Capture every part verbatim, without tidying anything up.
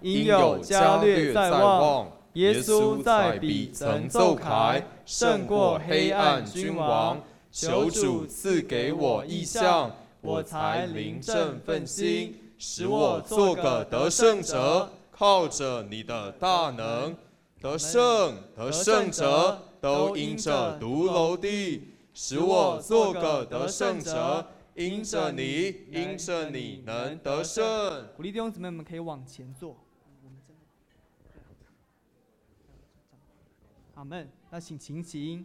因有加略在望。耶稣在彼曾奏凯，胜过黑暗君王。求主赐给我意象，我才临阵奋心，使我做个得胜者。靠着你的大能，得胜得胜者都因着独楼地，使我做个得胜者。因着你，因着你能得胜。 鼓励弟兄姊妹们可以往前坐。阿们。那请情形。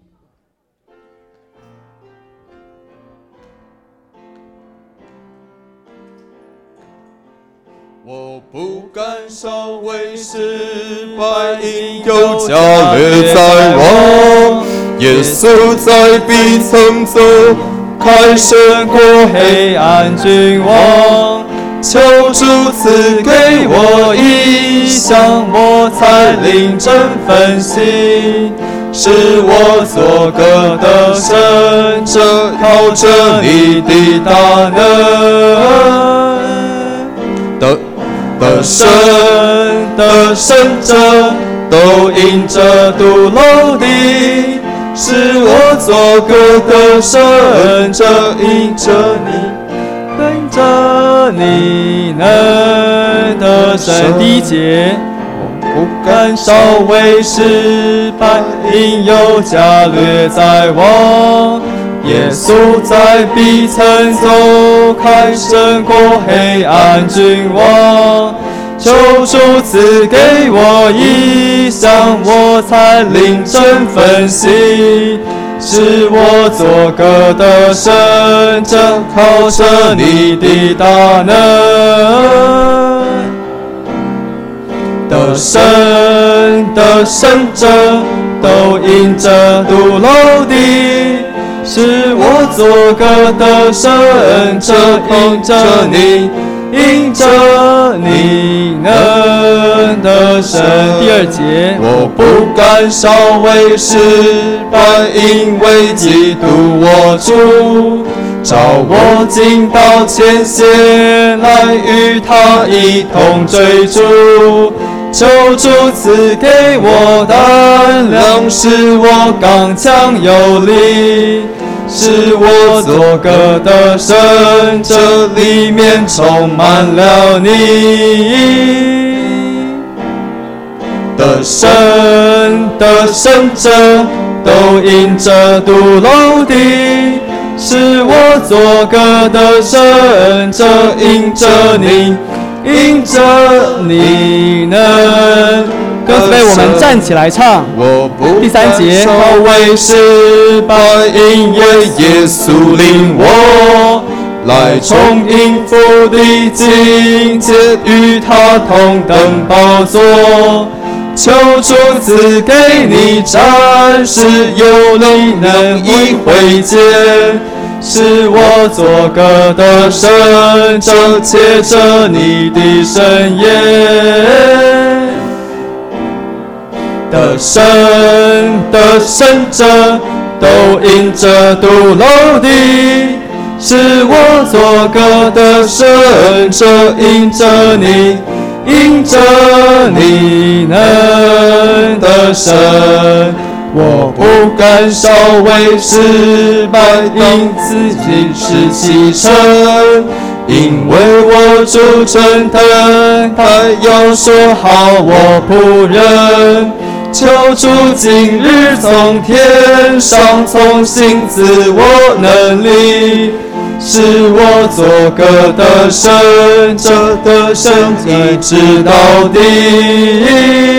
我不敢稍微失败，因有加略在望。耶稣在彼曾奏凯，胜过黑暗君王。求主赐给我意象，我才临阵奋心，使我做个得胜者。靠着你的大能，得得胜得胜者都因着独楼地，使我做个得胜者。因着你， 因着你能得胜。第一节， 不敢稍微失败，因有加略在望。耶稣在彼曾奏凯，胜过黑暗君王。求主赐给我意象，我才临阵奋心，使我做个得胜者。靠着你的大能，得胜得胜者都因着独楼地，使我做个得胜者。因着你，因着你能得胜。 第二节， 我不敢稍微失败，因为基督我主，召我进到前线来，与他一同追逐。求主赐给我胆量，使我刚强有力，使我做个得胜者，里面充满了你。得胜得胜者都因着独楼地，使我做个得胜者。因着你，因着你能。 各位，我们站起来唱。 我不第三节， 稍微失败，因为耶稣领我来从应福的境界，与他同等宝座。求主赐给你战士有力，能以会见，使我做个得胜者，借着你的圣言。得胜得胜者都因着独楼地，使我做个得胜者。因着你，因着你能得胜。我不敢稍微失败，因自己是启程，因为我主真疼，他要说好我仆人。求主今日从天上重新赐我能力，使我做个得胜者，得胜一直到底。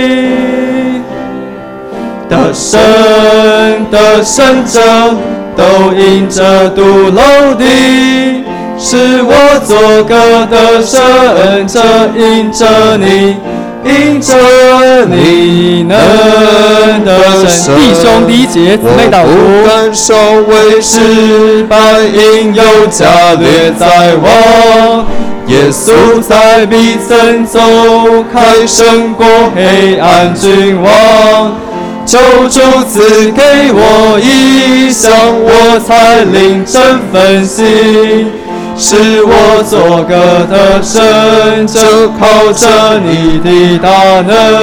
得胜得胜者都因着独楼地，使我做个得胜者。因着你，因着你能得胜。 弟兄，第一节，姊妹祷我不敢稍微失败，因有加略在望。耶稣在彼曾奏凯，胜过黑暗君王。求主赐给我意象，我才临阵奋心， 是我作歌的圣者，靠着你的大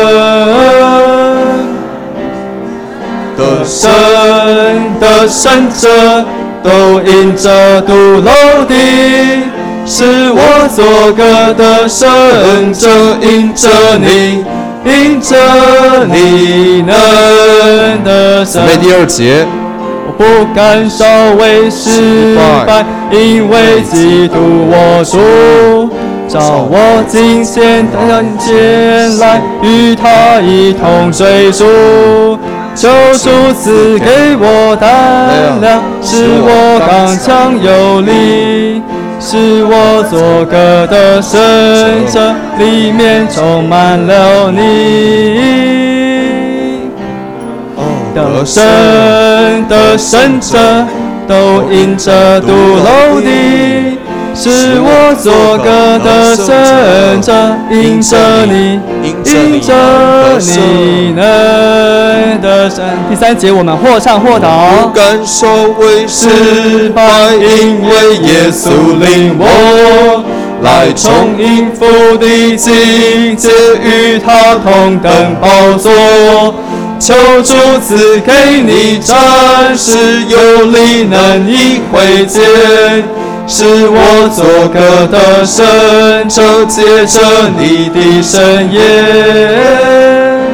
能。得胜的圣者，都因着独楼的，是我作歌的圣者，因着你，因着你能得胜。准备第二节。我不敢稍微失败，因为基督我主，召我今天到人间来，与他一同追逐。求主赐给我胆量，使我刚强有力，使我作歌的圣者里面充满了你。得胜的圣者，都因着独楼的，是我作歌的圣者，因着你，因着你能得胜。第三节我们或唱或祷。不敢稍微失败，因为耶稣领我来从应付的境界，与他同等宝座。求主赐给你战士有力能以会见，是我作歌的圣者，借着你的圣言。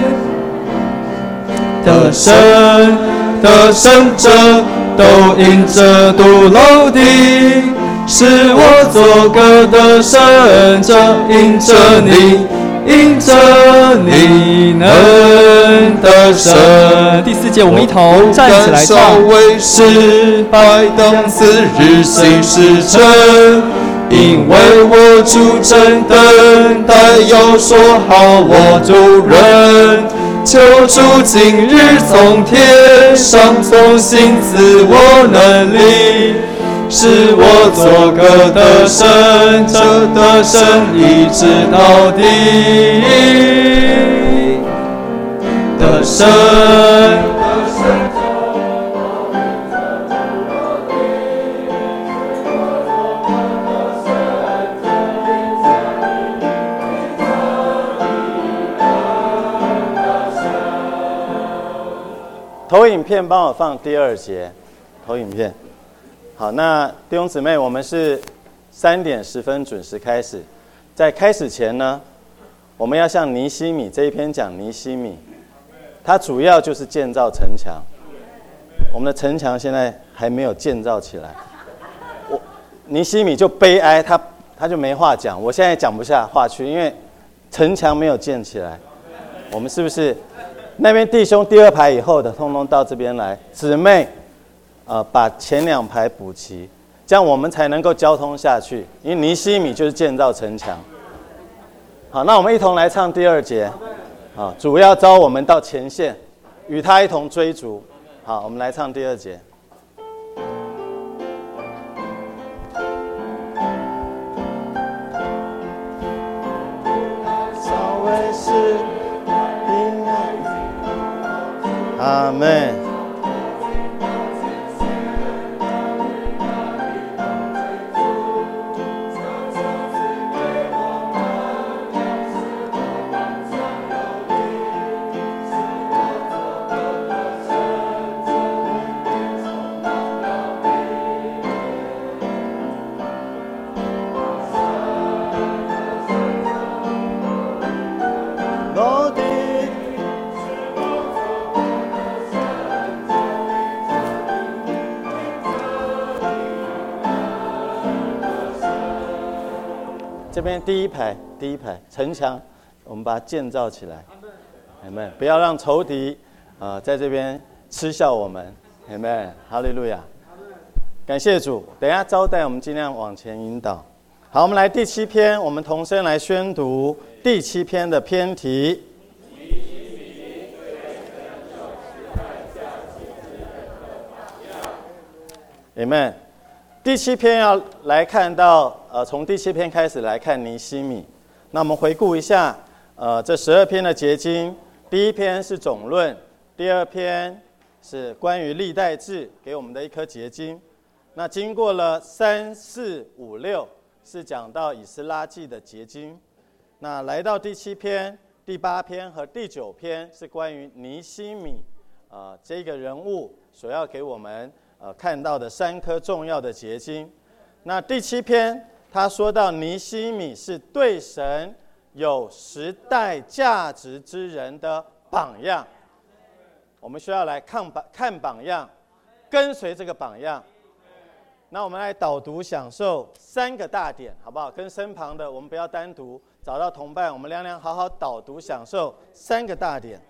得胜的圣者，都因着独楼的，是我作歌的圣者，因着你，因着你能得胜。第四节我们一同站起来唱。稍微失败，当次日行事成，因为我主正等待，要说好我主人。求主今日从天上从新赐我能力，是我作歌的圣者，得胜一直到底。得胜的圣者， 投影片帮我放第二节，投影片。好，那弟兄姊妹，我们是三点十分准时开始。在开始前呢，我们要向尼希米这一篇讲尼希米，它主要就是建造城墙。我们的城墙现在还没有建造起来，我尼希米就悲哀，他他就没话讲。我现在讲不下话去，因为城墙没有建起来。我们是不是那边弟兄第二排以后的，通通到这边来，姊妹。呃，把前两排补齐，这样我们才能够交通下去。因为尼希米就是建造城墙。好，那我们一同来唱第二节。好，主要召我们到前线，与他一同追逐。好，我们来唱第二节。稍微是因为阿们。这边第一排，第一排城墙，我们把它建造起来，阿们，不要让仇敌啊、呃、在这边嗤笑我们，阿们，哈利路亚，感谢主。等一下招待我们尽量往前引导。好，我们来第七篇，我们同声来宣读第七篇的篇题。阿们。第七篇要来看到，呃，从第七篇开始来看尼希米。那我们回顾一下，呃，这十二篇的结经。第一篇是总论，第二篇是关于历代志给我们的一颗结经。 那经过了三四五六，是讲到以斯拉记的结晶。那来到第七篇、第八篇和第九篇，是关于尼希米，呃，这个人物所要给我们呃看到的三颗重要的结晶。那第七篇，他说到尼希米是对神有时代价值之人的榜样。我们需要来看榜看榜样，跟随这个榜样。那我们来导读享受三个大点，好不好？跟身旁的我们不要单独，找到同伴，我们两两好好导读享受三个大点。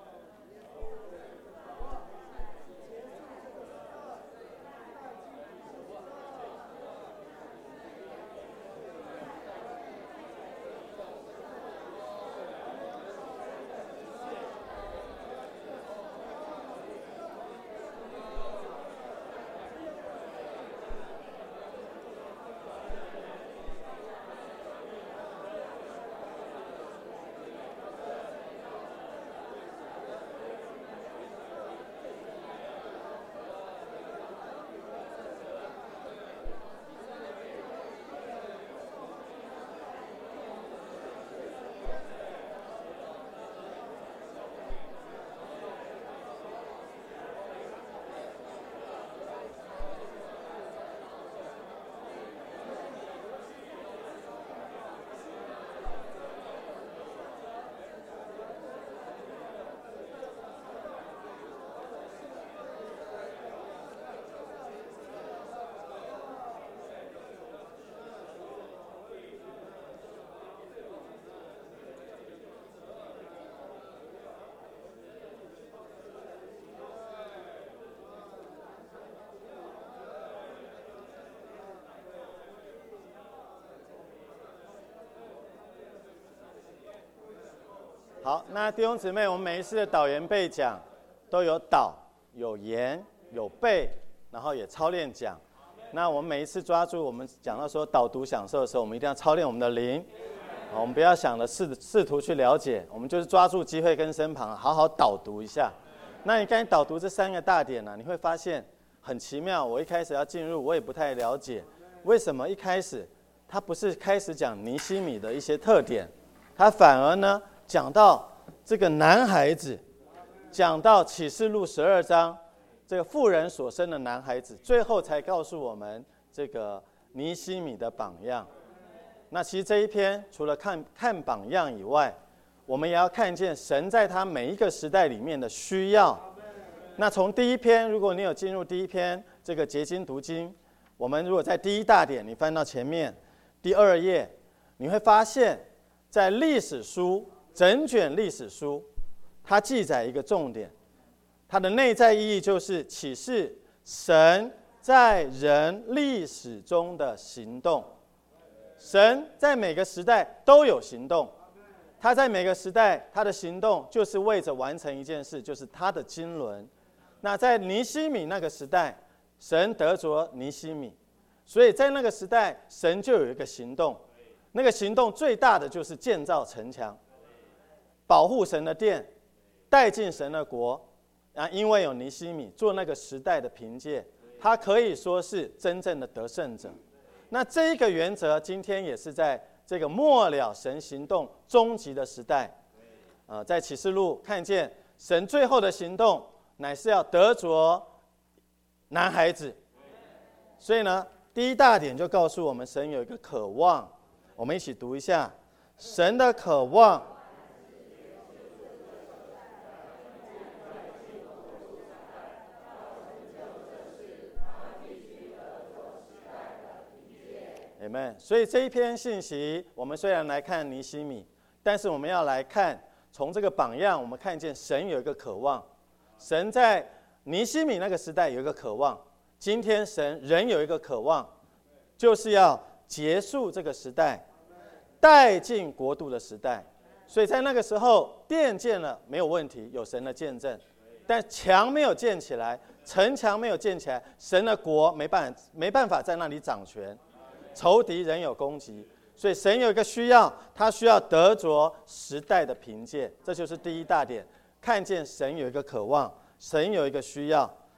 好，那弟兄姊妹，我们每一次的导言背讲都有导、有言、有背，然后也操练讲。那我们每一次抓住我们讲到说导读享受的时候，我们一定要操练我们的灵。我们不要想着试试图去了解，我们就是抓住机会跟身旁好好导读一下。那你刚才导读这三个大点呢、啊，你会发现很奇妙。我一开始要进入，我也不太了解为什么一开始他不是开始讲尼希米的一些特点，他反而呢讲到这个男孩子，讲到启示录十二章这个妇人所生的男孩子，最后才告诉我们这个尼希米的榜样。那其实这一篇除了看看榜样以外，我们也要看见神在他每一个时代里面的需要。那从第一篇，如果你有进入第一篇这个结晶读经，我们如果在第一大点你翻到前面第二页，你会发现在历史书整卷历史书，它记载一个重点，它的内在意义就是启示神在人历史中的行动。神在每个时代都有行动，他在每个时代他的行动就是为着完成一件事，就是他的经纶。那在尼希米那个时代，神得着尼希米，所以在那个时代神就有一个行动，那个行动最大的就是建造城墙，保护神的殿，带进神的国啊，因为有尼希米做那个时代的凭借，他可以说是真正的得胜者。那这一个原则今天也是在这个末了神行动终极的时代，呃，在启示录看见神最后的行动乃是要得着男孩子。所以呢，第一大点就告诉我们神有一个渴望，我们一起读一下神的渴望。Amen。 所以这一篇信息，我们虽然来看尼希米，但是我们要来看从这个榜样，我们看见神有一个渴望。神在尼希米那个时代有一个渴望，今天神仍有一个渴望，就是要结束这个时代，带进国度的时代。所以在那个时候，殿建了没有问题，有神的见证，但墙没有建起来，城墙没有建起来，神的国没办没办法在那里掌权。仇敌仍有攻击，所以神有一个需要，他需要得着时代的凭借，这就是第一大点。看见神有一个渴望，神有一个需要。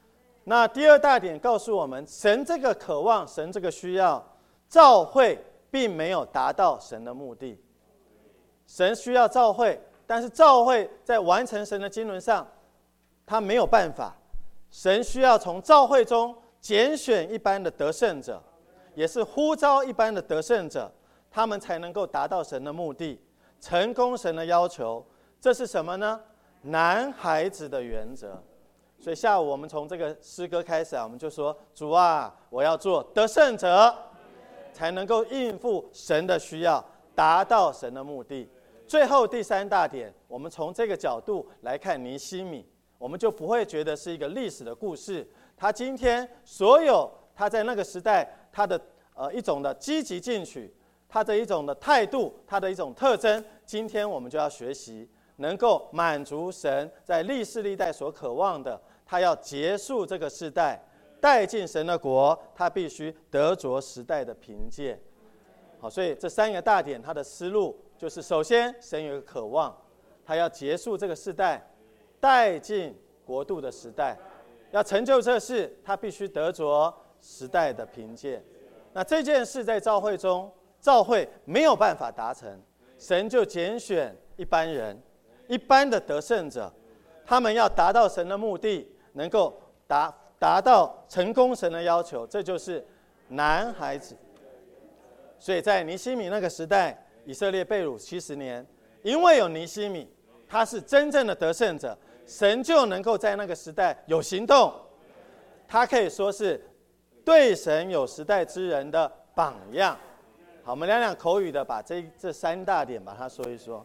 那第二大点告诉我们，神这个渴望，神这个需要，召会并没有达到神的目的。神需要召会，但是召会在完成神的经纶上，他没有办法。神需要从召会中拣选一般的得胜者，也是呼召一般的得胜者，他们才能够达到神的目的，成功神的要求。这是什么呢？男孩子的原则。所以下午我们从这个诗歌开始啊，我们就说：主啊，我要做得胜者，才能够应付神的需要，达到神的目的。最后第三大点，我们从这个角度来看尼希米，我们就不会觉得是一个历史的故事。他今天所有他在那个时代他的呃一种的积极进取，他的一种的态度，他的一种特征，今天我们就要学习，能够满足神在历世历代所渴望的。他要结束这个世代，带进神的国，他必须得着时代的凭借。好，所以这三个大点，他的思路就是：首先，神有一个渴望，他要结束这个世代，带进国度的时代。要成就这事，他必须得着时代的凭借。那这件事在召会中，召会没有办法达成，神就拣选一般人，一般的得胜者，他们要达到神的目的。能够达达到成功神的要求，这就是男孩子。所以在尼希米那个时代，以色列被掳七十年，因为有尼希米，他是真正的得胜者，神就能够在那个时代有行动。他可以说是对神有时代之人的榜样。好，我们两两口语的把这这三大点把它说一说。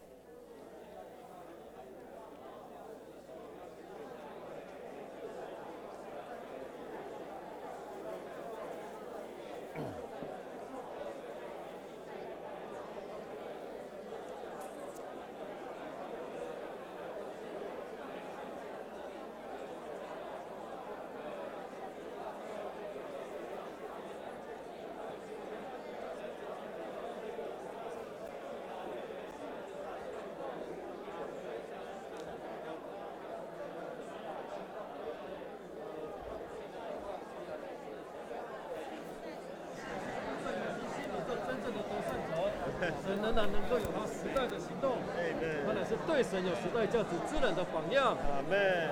神仍然能够有他时代的行动，他乃是对神有时代价值之人的榜样。阿们。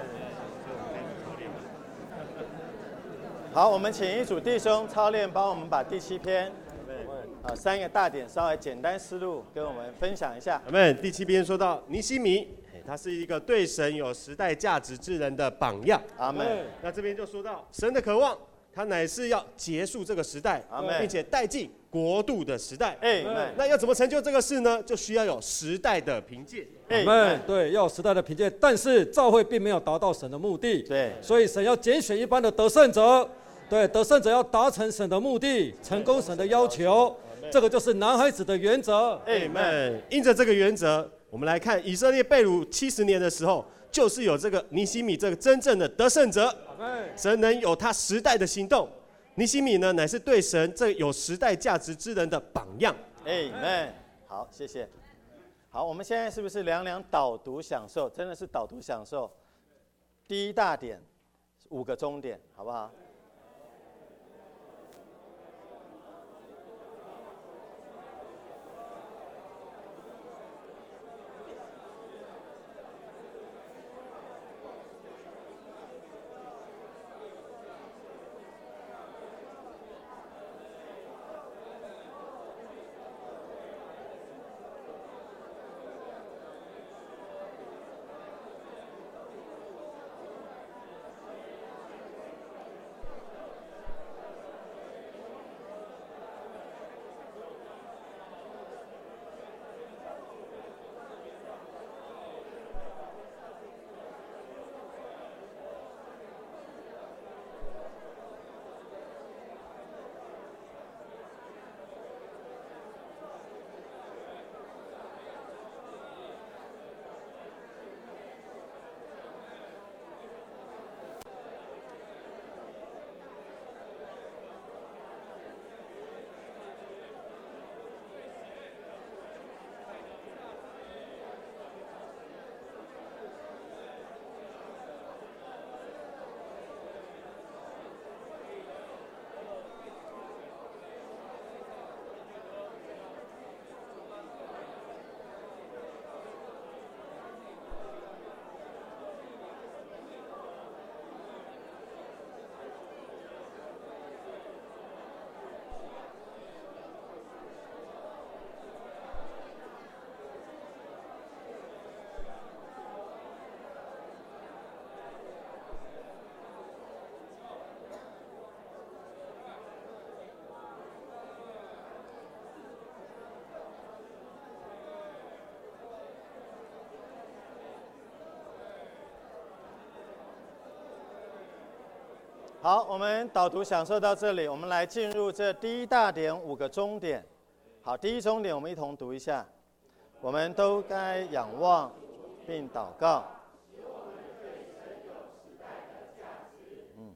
好，我们请一组弟兄操练，帮我们把第七篇啊三个大点稍微简单思路跟我们分享一下。 阿们。第七篇说到尼希米，他是一个对神有时代价值之人的榜样。 阿们。 那这边就说到神的渴望，他乃是要结束这个时代，并且带进国度的时代。 Amen。 那要怎么成就这个事呢？就需要有时代的凭借。 Amen。对，要有时代的凭借，但是召会并没有达到神的目的。 对， 所以神要拣选一般的得胜者，对，得胜者要达成神的目的，成功神的要求，这个就是男孩子的原则。 Amen。因着这个原则，我们来看以色列被掳七十年的时候，就是有这个尼希米这个真正的得胜者。神能有他时代的行动，尼希米呢乃是对神这有时代价值之人的榜样。 Amen。好，谢谢。好，我们现在是不是两两导读享受？真的是导读享受。第一大点，五个终点，好不好？ 好，我们导读享受到这里，我们来进入这第一大点五个终点。好，第一终点我们一同读一下。我们都该仰望并祷告。嗯。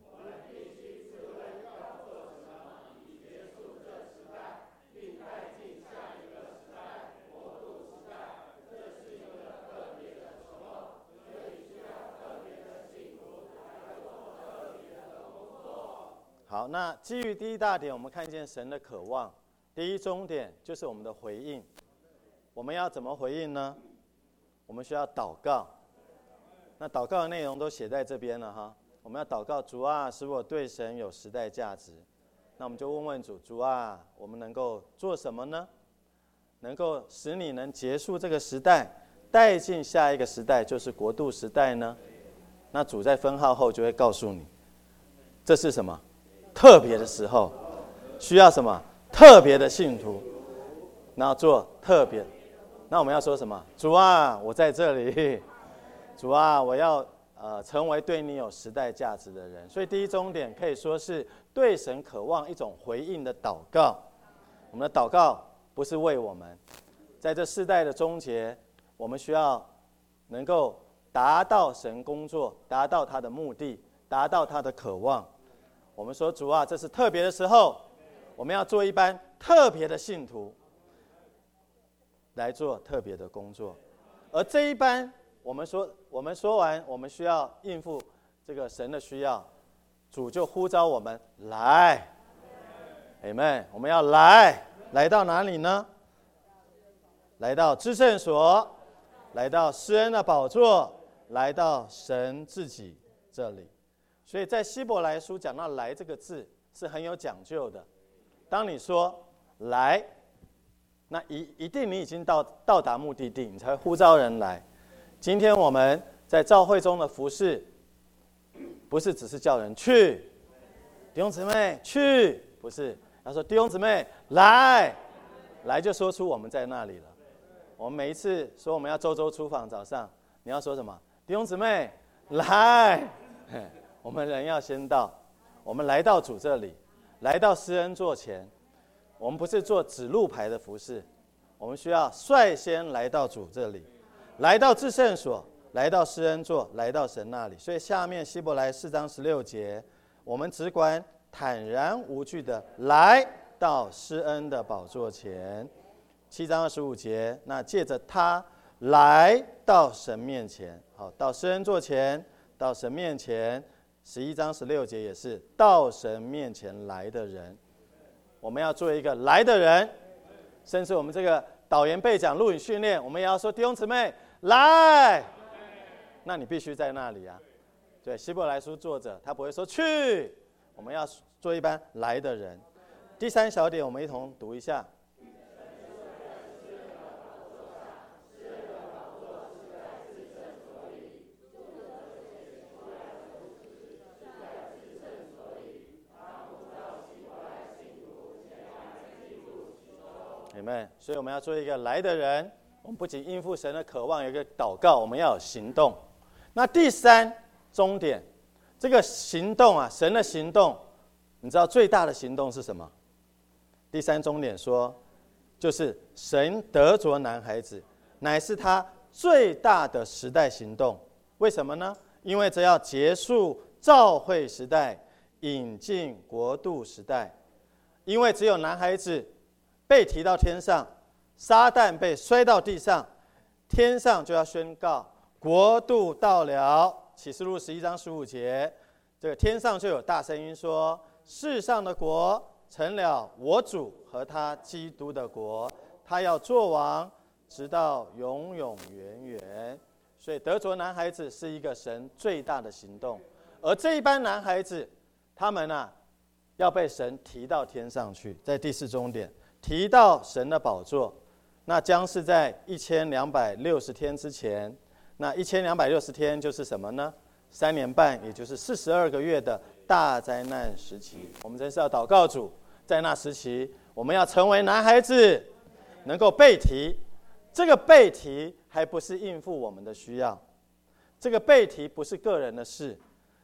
好，那基于第一大点，我们看见神的渴望。第一终点就是我们的回应。我们要怎么回应呢？我们需要祷告。那祷告的内容都写在这边了哈。我们要祷告，主啊，使我对神有时代价值。那我们就问问主，主啊，我们能够做什么呢？能够使你能结束这个时代，带进下一个时代，就是国度时代呢？那主在分号后就会告诉你，这是什么？特别的时候，需要什么？特别的信徒，然后做特别。那我们要说什么？主啊，我在这里。主啊，我要呃成为对你有时代价值的人。所以第一终点可以说是对神渴望一种回应的祷告。我们的祷告不是为我们，在这世代的终结，我们需要能够达到神工作，达到他的目的，达到他的渴望。我们说，主啊，这是特别的时候，我们要做一班特别的信徒来做特别的工作。而这一班，我们说，我们说完，我们需要应付这个神的需要，主就呼召我们来。Amen， 我们要来，来到哪里呢？来到至圣所，来到施恩的宝座，来到神自己这里。所以在希伯来书讲到来这个字是很有讲究的。当你说来，那一一定你已经到到达目的地，你才会呼召人来。今天我们在教会中的服事，不是只是叫人去，弟兄姊妹去，不是，要说弟兄姊妹来，来就说出我们在那里了。我们每一次说我们要周周出访，早上你要说什么？弟兄姊妹来。我们人要先到，我们来到主这里，来到施恩座前，我们不是做指路牌的服事，我们需要率先来到主这里，来到至圣所，来到施恩座，来到神那里。所以下面希伯来四章十六节，我们只管坦然无惧的来到施恩的宝座前。七章二十五节，那借着他来到神面前，好，到施恩座前，到神面前。十一章十六节也是到神面前来的人，我们要做一个来的人。甚至我们这个导言备讲录影训练，我们也要说弟兄姊妹来，那你必须在那里啊。对，希伯来书作者他不会说去，我们要做一班来的人。第三小点我们一同读一下。Amen， 所以我们要做一个来的人。我们不仅应付神的渴望，有一个祷告，我们要有行动。那第三终点，这个行动啊，神的行动，你知道最大的行动是什么？第三终点说，就是神得着男孩子，乃是他最大的时代行动。为什么呢？因为这要结束召会时代，引进国度时代。因为只有男孩子被提到天上，撒旦被摔到地上，天上就要宣告国度到了。启示录十一章十五节，这个天上就有大声音说：世上的国成了我主和他基督的国，他要作王，直到永永远远。所以得着男孩子是一个神最大的行动，而这一班男孩子，他们啊，要被神提到天上去，在第四终点。提到神的宝座，那将是在一千两百六十天之前。那一千两百六十天就是什么呢？三年半，也就是四十二个月的大灾难时期。我们真是要祷告主，在那时期，我们要成为男孩子，能够被提。这个被提还不是应付我们的需要，这个被提不是个人的事，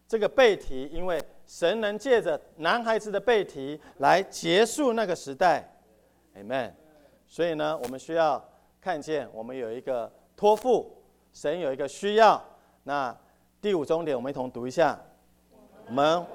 这个背题，因为神能借着男孩子的背题来结束那个时代 ，Amen。所以呢，我们需要看见我们有一个托付，神有一个需要。那第五重点，我们一同读一下。我们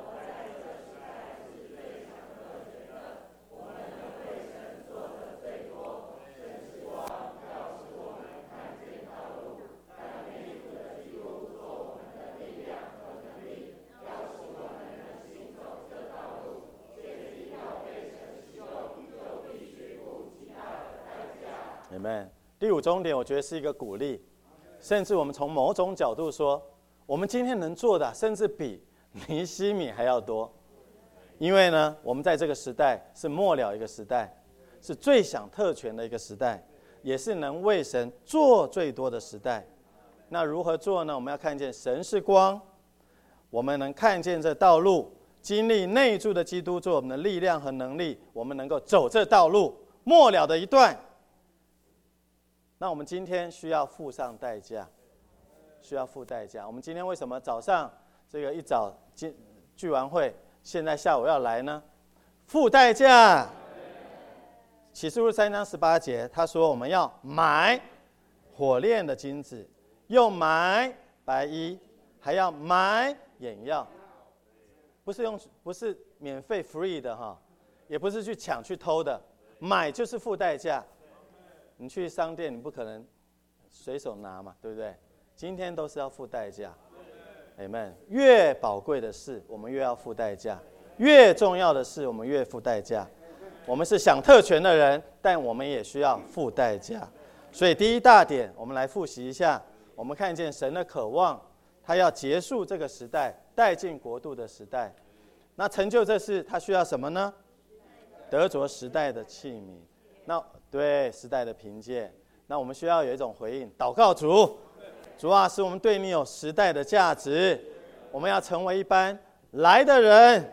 Amen。第五重点，我觉得是一个鼓励，甚至我们从某种角度说，我们今天能做的，甚至比尼希米还要多。因为呢，我们在这个时代是末了一个时代，是最享特权的一个时代，也是能为神做最多的时代。那如何做呢？我们要看见神是光，我们能看见这道路，经历内住的基督做我们的力量和能力，我们能够走这道路末了的一段。那我们今天需要付上代价，需要付代价。我们今天为什么早上这个一早聚完会，现在下午要来呢？付代价。启示录三章十八节，他说我们要买火炼的金子，又买白衣，还要买眼药。不是用，不是免费 free 的哈，也不是去抢去偷的，买就是付代价。你去商店，你不可能随手拿嘛，对不对？今天都是要付代价 ，Amen。越宝贵的事，我们越要付代价；越重要的事，我们越付代价。我们是享特权的人，但我们也需要付代价。所以第一大点，我们来复习一下。我们看见神的渴望，他要结束这个时代，带进国度的时代。那成就这事，他需要什么呢？得着时代的器皿。那对时代的凭借，那我们需要有一种回应，祷告主，主啊，使我们对你有时代的价值，我们要成为一般来的人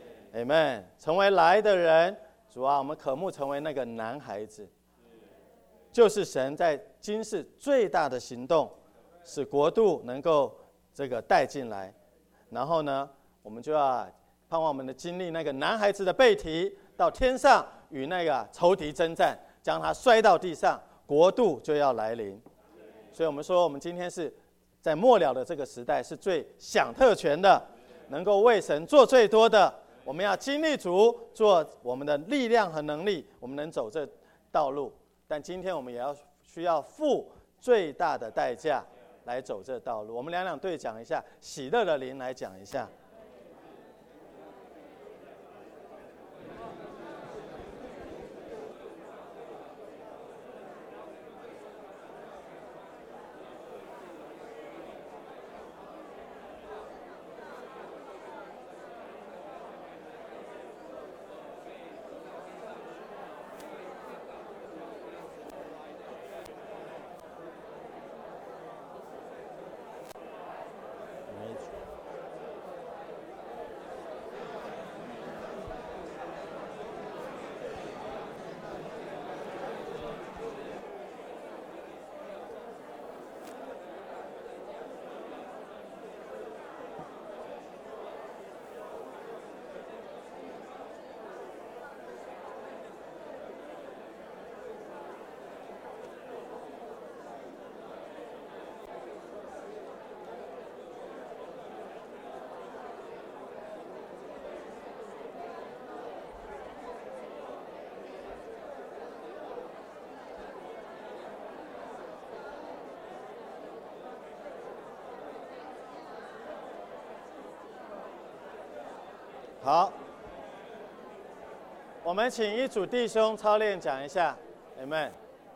，Amen， 成为来的人，主啊，我们渴慕成为那个男孩子，就是神在今世最大的行动，使国度能够这个带进来，然后呢，我们就要盼望我们的经历那个男孩子的背提到天上与那个仇敌征战，将他摔到地上，国度就要来临。所以我们说，我们今天是在末了的这个时代，是最享特权的，能够为神做最多的。我们要经历主，做我们的力量和能力，我们能走这道路。但今天我们也要需要付最大的代价来走这道路。我们两两对讲一下，喜乐的灵来讲一下。好，我们请一组弟兄操练讲一下 ，Amen。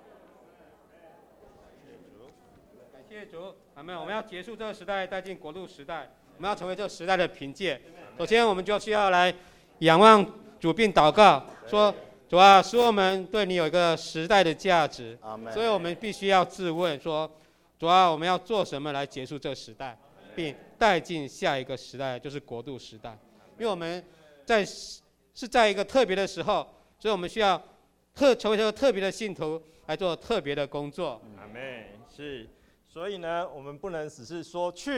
感谢主，阿们。我们要结束这个时代，带进国度时代，我们要成为这个时代的凭借。首先，我们就需要来仰望主，并祷告，说：主啊，使我们对你有一个时代的价值。所以我们必须要自问说：主啊，我们要做什么来结束这个时代，并带进下一个时代，就是国度时代。因为我们在是在一个特别的时候，所以我们需要特成为一个特别的信徒来做特别的工作。 阿们。是，所以呢，我们不能只是说去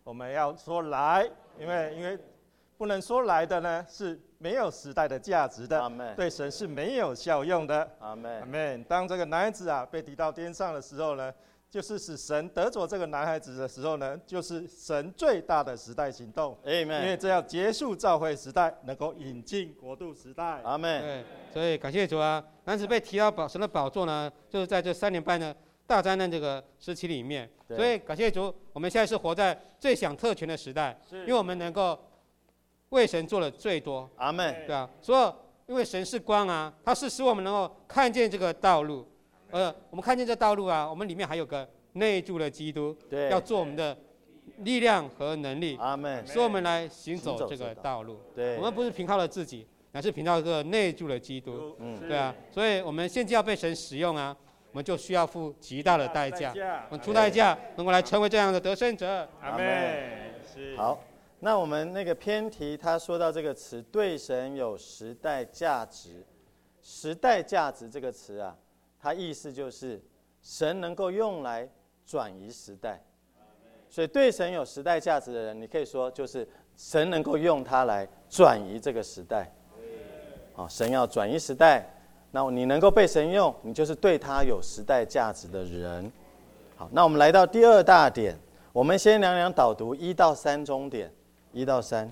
我们要说来，因为因为不能说来的呢是没有时代的价值的，对神是没有效用的。 阿门， 阿门。当这个男孩子啊被提到天上的时候呢，就是使神得着这个男孩子的时候呢，就是神最大的时代行动。 阿门。 因为这要结束召会时代，能够引进国度时代。 阿门。 对，所以感谢主啊！男子被提到宝神的宝座呢，就是在这三年半的大灾难这个时期里面。所以感谢主，我们现在是活在最享特权的时代，因为我们能够为神做的最多。 阿门。 对啊，所以因为神是光啊，它是使我们能够看见这个道路。呃，我们看见这道路啊，我们里面还有个内住的基督， 对， 要做我们的力量和能力。 阿门。 使我们来行走这个道路。 对， 我们不是凭靠了自己，乃是凭靠这个内住的基督。嗯，对啊，所以我们现在要被神使用啊。我们就需要付极大的代价，我们出代价，能够来成为这样的得胜者。 阿门。 好，那我们那个偏题，他说到这个词，对神有时代价值。时代价值这个词啊，它意思就是神能够用来转移时代。所以对神有时代价值的人，你可以说就是神能够用它来转移这个时代。哦，神要转移时代。那你能够被神用，你就是对他有时代价值的人。好，那我们来到第二大点，我们先两两导读一到三中点，一到三。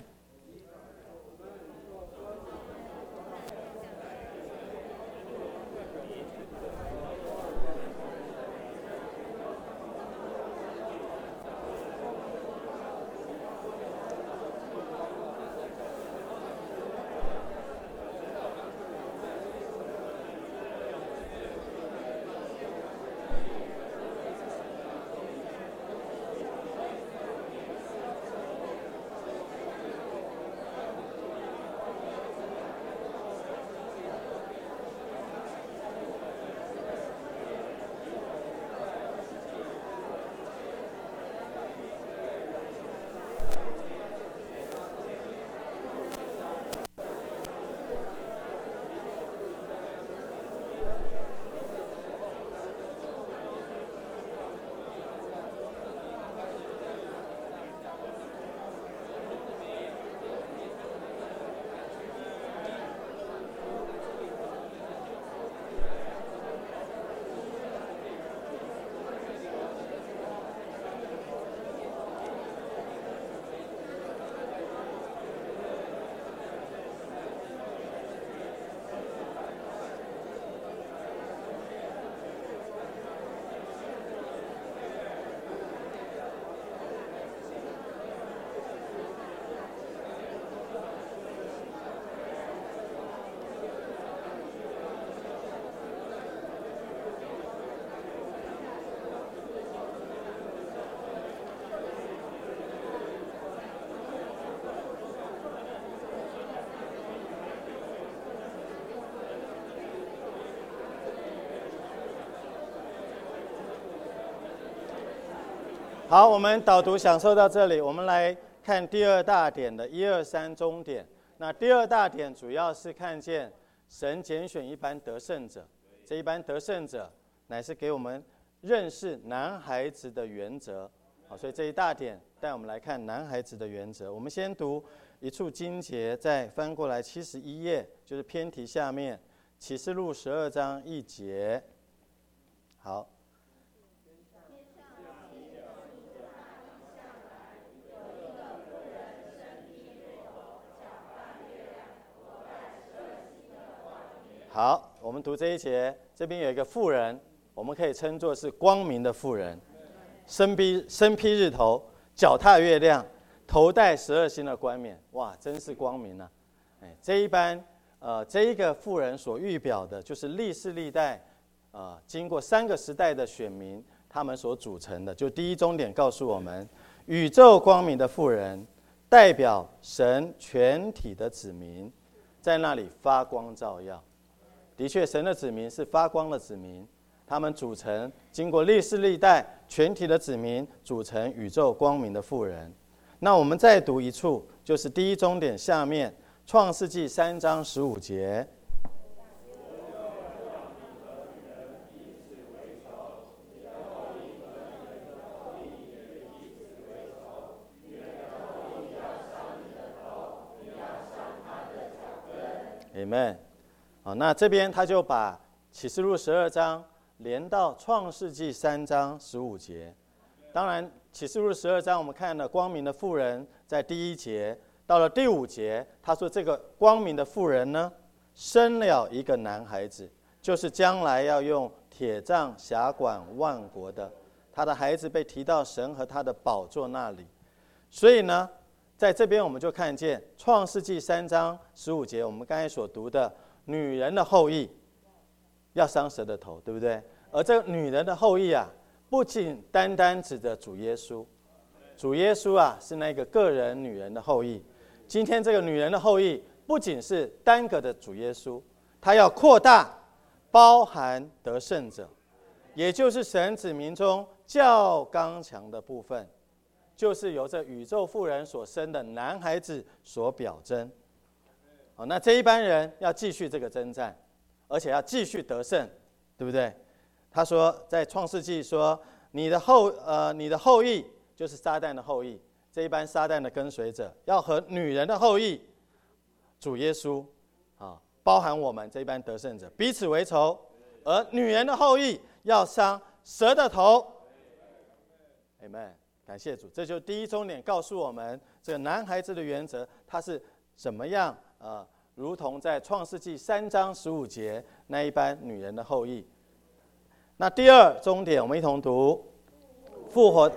好，我们导读享受到这里，我们来看第二大点的一二三中点。那第二大点主要是看见神拣选一般得胜者，这一般得胜者乃是给我们认识男孩子的原则。好，所以这一大点带我们来看男孩子的原则。我们先读一处经节，再翻过来七十一页，就是偏题下面启示录十二章一节。好。好，我们读这一节，这边有一个妇人，我们可以称作是光明的妇人，身披身披日头，脚踏月亮，头戴十二星的冠冕，哇，真是光明啊！哎，这一般呃，这一个妇人所预表的，就是历世历代呃，经过三个时代的选民，他们所组成的。就第一终点告诉我们，宇宙光明的妇人，代表神全体的子民，在那里发光照耀。的确，神的子民是发光的子民，他们组成经过历世历代全体的子民，组成宇宙光明的妇人。那我们再读一处，就是第一终点下面创世纪三章十五节。 Amen。好，那这边他就把启示录十二章连到创世纪三章十五节。当然，启示录十二章我们看了光明的妇人在第一节，到了第五节，他说这个光明的妇人呢，生了一个男孩子，就是将来要用铁杖辖管万国的。他的孩子被提到神和他的宝座那里。所以呢，在这边我们就看见创世纪三章十五节，我们刚才所读的女人的后裔要伤蛇的头，对不对？而这个女人的后裔啊，不仅单单指着主耶稣，主耶稣啊是那个个人女人的后裔。今天这个女人的后裔不仅是单个的主耶稣，她要扩大，包含得胜者，也就是神子民中较刚强的部分，就是由这宇宙妇人所生的男孩子所表征。好，那这一班人要继续这个征战，而且要继续得胜，对不对？他说，在创世纪说，你的后呃你的后裔就是撒旦的后裔，这一班撒旦的跟随者要和女人的后裔主耶稣啊，包含我们这一班得胜者彼此为仇，而女人的后裔要伤蛇的头。Amen， 感谢主，这就第一重点告诉我们，这个男孩子的原则，他是怎么样呃，如同在创世纪三章十五节那一班女人的后裔。那第二重点，我们一同读复活。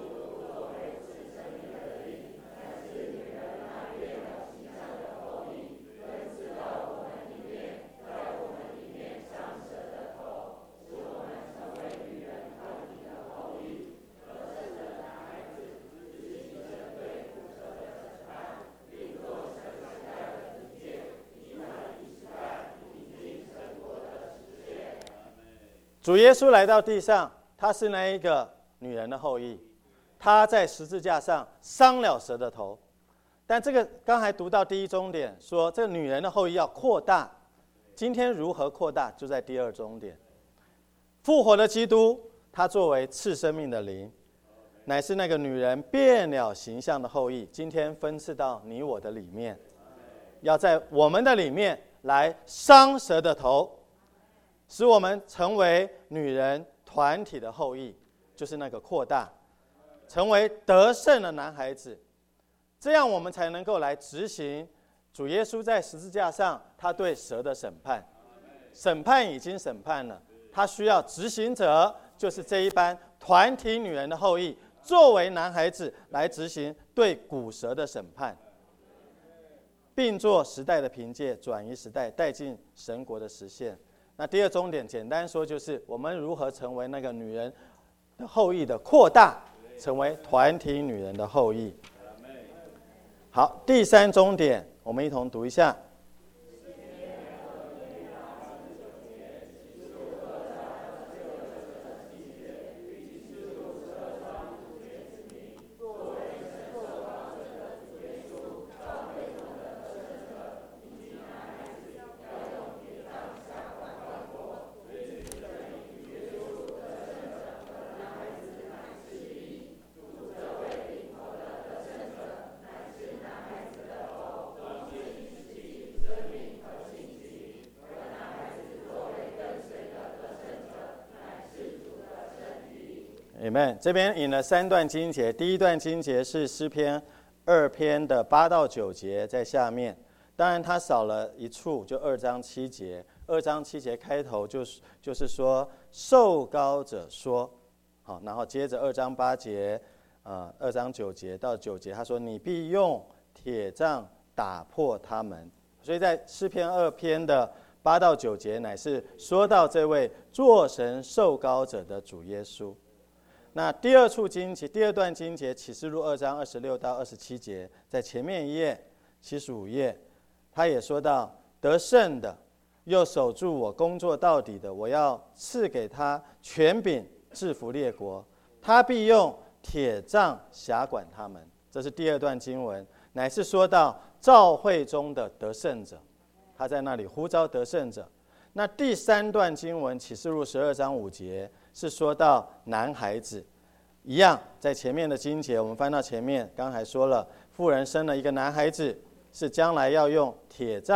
主耶稣来到地上，他是那一个女人的后裔，他在十字架上伤了蛇的头。但这个刚才读到第一终点，说这个女人的后裔要扩大，今天如何扩大，就在第二终点。复活的基督，他作为赐生命的灵，乃是那个女人变了形象的后裔，今天分赐到你我的里面，要在我们的里面来伤蛇的头，使我们成为女人团体的后裔，就是那个扩大，成为得胜的男孩子。这样我们才能够来执行主耶稣在十字架上他对蛇的审判。审判已经审判了，他需要执行者，就是这一班团体女人的后裔，作为男孩子来执行对古蛇的审判，并做时代的凭借，转移时代，带进神国的实现。那第二重点，简单说就是我们如何成为那个女人的后裔的扩大，成为团体女人的后裔。好，第三重点，我们一同读一下。Amen。 这边引了三段经节，第一段经节是诗篇二篇的八到九节，在下面。当然它少了一处，就二章七节。二章七节开头就是就是说受膏者说，好，然后接着二章八节，呃，二章九节到九节，他说你必用铁杖打破他们。所以在诗篇二篇的八到九节，乃是说到这位做神受膏者的主耶稣。那第二处经节，第二段经节，启示录二章二十六到二十七节，在前面一页七十五页，他也说到得胜的，又守住我工作到底的，我要赐给他权柄制服列国，他必用铁杖辖管他们。这是第二段经文，乃是说到召会中的得胜者，他在那里呼召得胜者。那第三段经文，启示录十二章五节，是说到男孩子，一样在前面的经节，我们翻到前面，刚才说了，妇人生了一个男孩子，是将来要用铁杖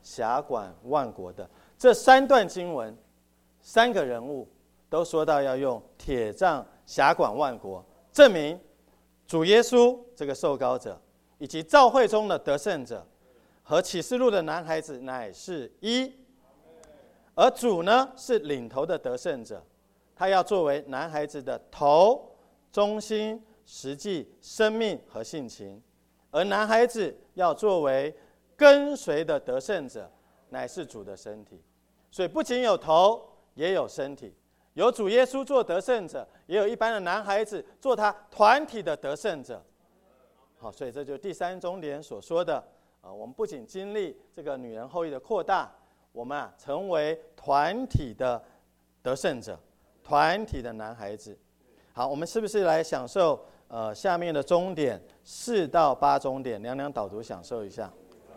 辖管万国的。这三段经文，三个人物都说到要用铁杖辖管万国，证明主耶稣这个受膏者，以及召会中的得胜者，和启示录的男孩子乃是一。而主呢，是领头的得胜者，他要作为男孩子的头、中心、实际、生命和性情；而男孩子要作为跟随的得胜者，乃是主的身体。所以不仅有头，也有身体，有主耶稣做得胜者，也有一般的男孩子做他团体的得胜者。好，所以这就是第三终点所说的，呃，我们不仅经历这个女人后裔的扩大，我们啊成为团体的得胜者，团体的男孩子。好，我们是不是来享受呃下面的终点四到八终点，两两导读享受一下？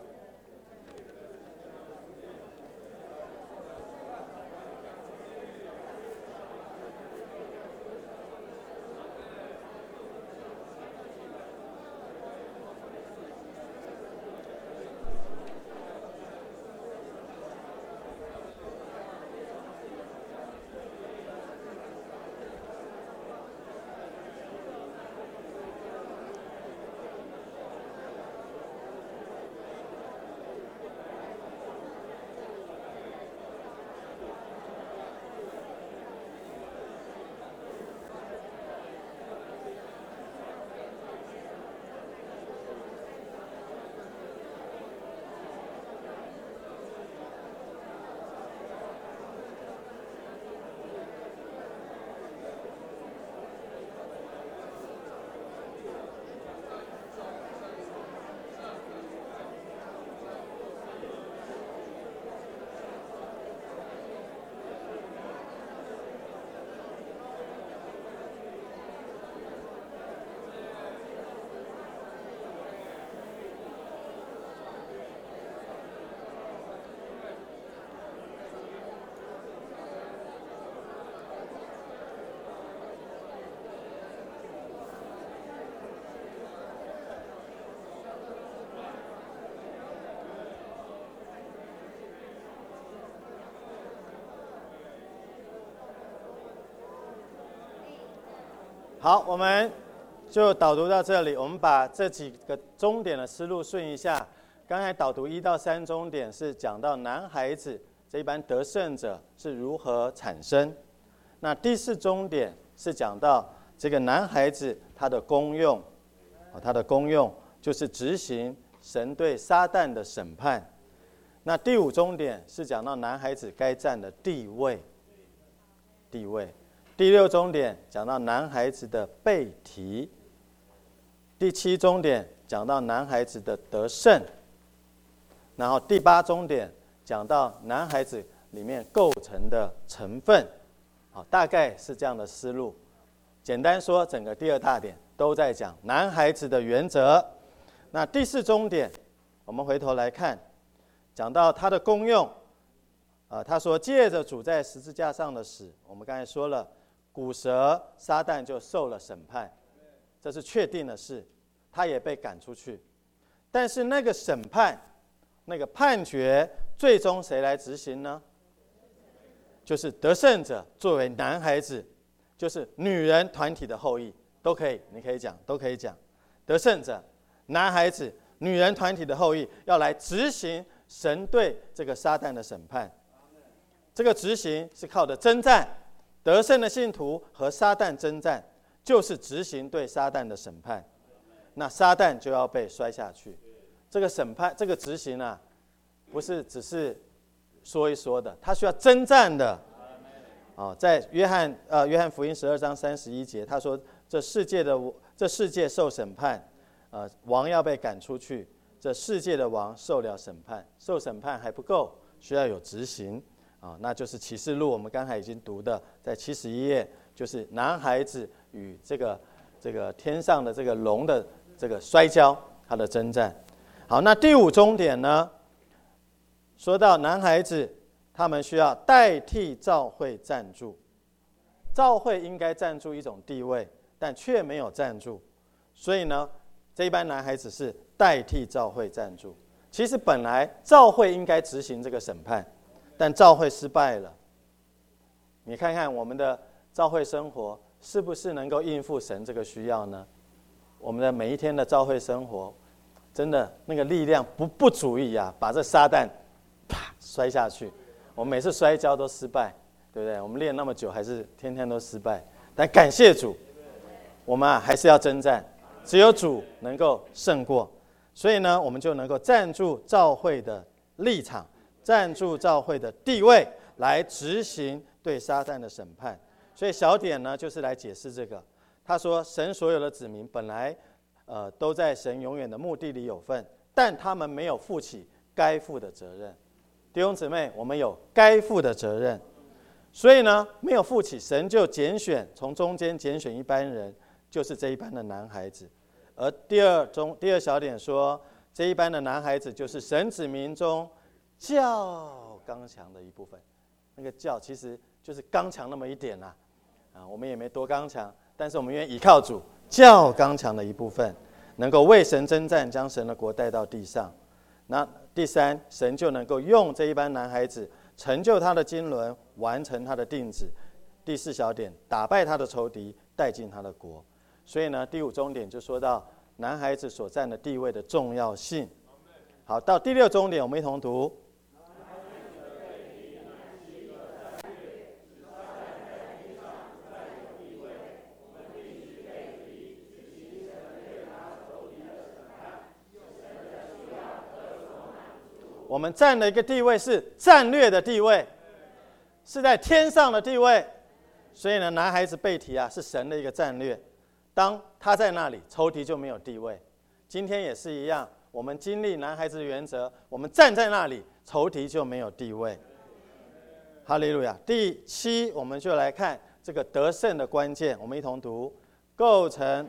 好，我们就导读到这里。我们把这几个终点的思路顺一下。刚才导读一到三终点是讲到男孩子这一般得胜者是如何产生。那第四终点是讲到这个男孩子他的功用，他的功用就是执行神对撒旦的审判。那第五终点是讲到男孩子该占的地位，地位。第六终点讲到男孩子的被提，第七终点讲到男孩子的得胜，然后第八终点讲到男孩子里面构成的成分，好，大概是这样的思路。简单说，整个第二大点都在讲男孩子的原则。那第四终点，我们回头来看，讲到他的功用，啊，他说借着主在十字架上的死，我们刚才说了。古蛇撒旦就受了审判，这是确定的事，他也被赶出去。但是那个审判、那个判决，最终谁来执行呢？就是得胜者作为男孩子，就是女人团体的后裔，都可以，你可以讲，都可以讲。得胜者、男孩子、女人团体的后裔，要来执行神对这个撒旦的审判。这个执行是靠的征战。得胜的信徒和撒旦征战，就是执行对撒旦的审判，那撒旦就要被摔下去。这个审判，这个执行啊，不是只是说一说的，他需要征战的。哦，在约翰呃约翰福音十二章三十一节，他说：“这世界的这世界受审判，呃，王要被赶出去。这世界的王受了审判，受审判还不够，需要有执行。”啊，那就是启示录，我们刚才已经读的，在七十一页，就是男孩子与这个这个天上的这个龙的这个摔跤，他的征战。好，那第五终点呢，说到男孩子，他们需要代替教会站住，教会应该站住一种地位，但却没有站住，所以呢，这一班男孩子是代替教会站住。 其实本来教会应该执行这个审判，但教会失败了。你看看我们的教会生活是不是能够应付神这个需要呢？我们的每一天的教会生活，真的那个力量不不足以啊，把这撒旦啪摔下去。我们每次摔跤都失败，对不对？我们练那么久，还是天天都失败。但感谢主，我们啊还是要征战，只有主能够胜过。所以呢，我们就能够站住教会的立场，站住教会的地位，来执行对撒旦的审判。所以小点呢，就是来解释这个。他说，神所有的子民本来，呃，都在神永远的目的里有份，但他们没有负起该负的责任。弟兄姊妹，我们有该负的责任，所以呢，没有负起，神就拣选，从中间拣选一般人，就是这一班的男孩子。而第二中第二小点说，这一班的男孩子就是神子民中较刚强的一部分。那个较其实就是刚强那么一点啦、啊，啊，我们也没多刚强。但是我们愿意倚靠主，较刚强的一部分，能够为神征战，将神的国带到地上。那第三，神就能够用这一班男孩子成就他的经纶，完成他的定旨。第四小点，打败他的仇敌，带进他的国。所以呢，第五中点就说到男孩子所占的地位的重要性。好，到第六中点，我们一同读。我们站的一个地位是战略的地位，是在天上的地位。所以呢，男孩子被提啊，是神的一个战略。当他在那里，仇敌就没有地位。今天也是一样，我们经历男孩子的原则，我们站在那里，仇敌就没有地位。哈利路亚。第七，我们就来看这个得胜的关键，我们一同读：构成。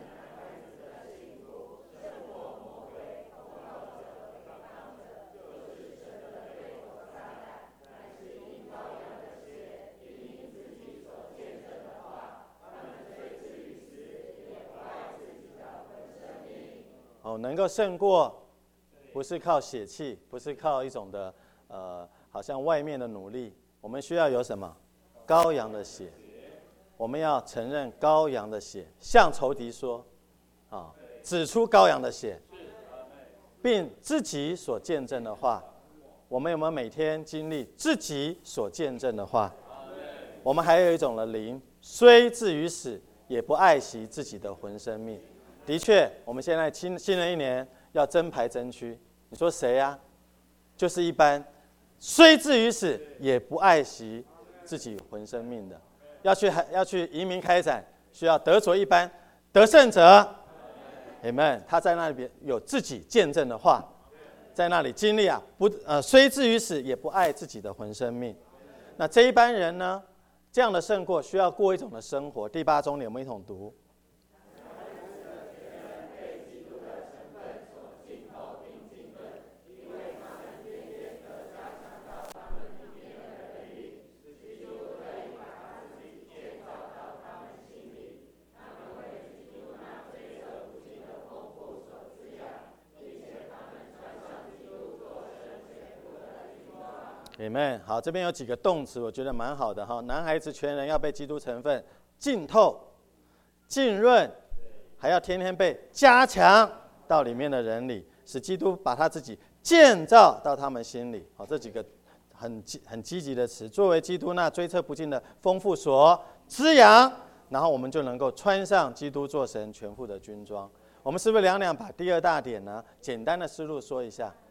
哦，能够胜过，不是靠血气，不是靠一种的呃，好像外面的努力。我们需要有什么？羔羊的血。我们要承认羔羊的血，向仇敌说，啊，指出羔羊的血，并自己所见证的话。我们有没有每天经历自己所见证的话？我们还有一种的灵，虽至于死，也不爱惜自己的魂生命。的确，我们现在新新的一年要争牌争区，你说谁呀、啊？就是一般虽至于死也不爱惜自己魂生命的，要去要去移民开展，需要得着一般得胜者。Amen。他在那里有自己见证的话，在那里经历啊，不呃虽至于死也不爱自己的魂生命。那这一般人呢，这样的胜过需要过一种的生活。第八中点，我们一同读。Amen。好，这边有几个动词，我觉得蛮好的哈。男孩子全人要被基督成分浸透、浸润，还要天天被加强到里面的人里，使基督把他自己建造到他们心里。好，这几个很很积极的词，作为基督那追测不尽的丰富所滋养，然后我们就能够穿上基督做神全副的军装。我们是不是两两把第二大点呢，简单的思路说一下？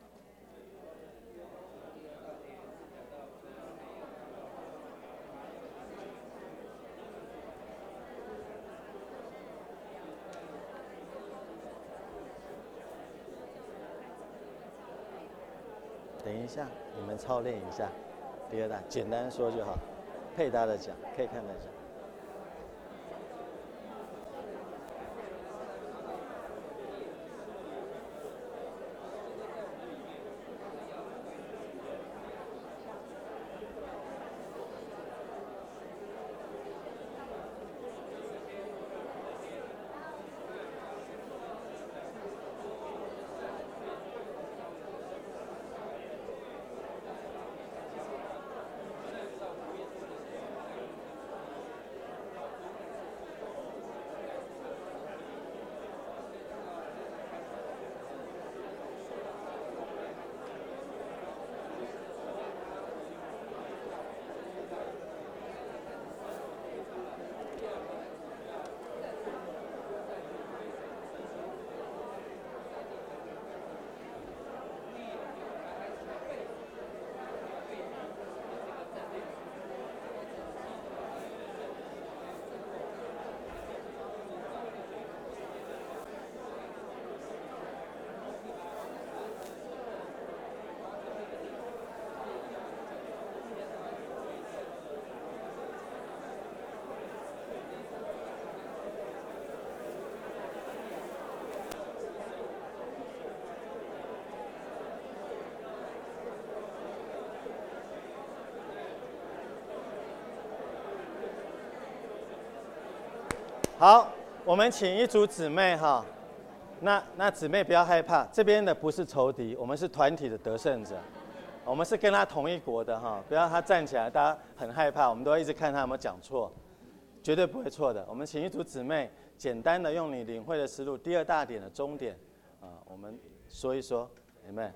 等一下，你们操练一下。第二大，简单说就好，配搭的讲，可以看得讲。 好，我们请一组姊妹哈，那那姊妹不要害怕，这边的不是仇敌，我们是团体的得胜者，我们是跟他同一国的哈，不要他站起来，大家很害怕，我们都要一直看他有没有讲错，绝对不会错的。我们请一组姊妹，简单的用你领会的思路，第二大点的终点啊，我们说一说，姐妹。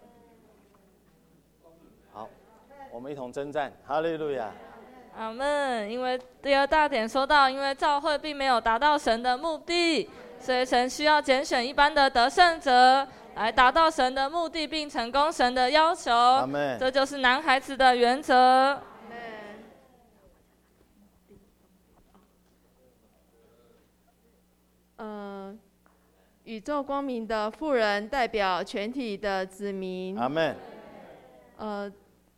好，我们一同征战，哈利路亚。 阿们。因为第二大点说到，因为教会并没有达到神的目的，所以神需要拣选一般的得胜者来达到神的目的，并成功神的要求。 阿们。 这就是男孩子的原则。 呃，宇宙光明的妇人代表全体的子民。 阿们。 呃。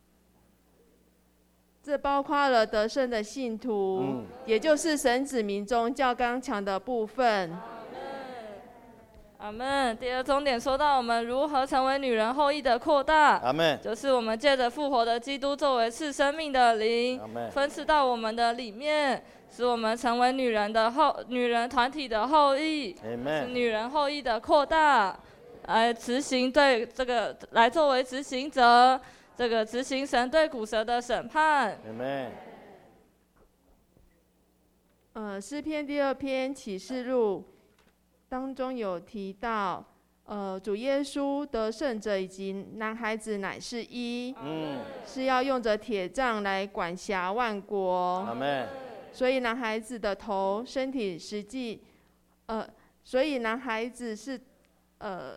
这包括了得胜的信徒，嗯、也就是神子民中较刚强的部分。 阿们。第二重点说到我们如何成为女人后裔的扩大。 阿们。 就是我们借着复活的基督作为赐生命的灵，分赐到我们的里面，使我们成为女人的后女人团体的后裔，是女人后裔的扩大，来执行对这个来作为执行者。这个执行神对古蛇的审判。 Amen。 呃，诗篇第二篇启示录当中有提到，呃，主耶稣得胜者以及男孩子乃是一，嗯，是要用着铁杖来管辖万国。 Amen。 所以男孩子的头身体实际，呃，所以男孩子是，呃，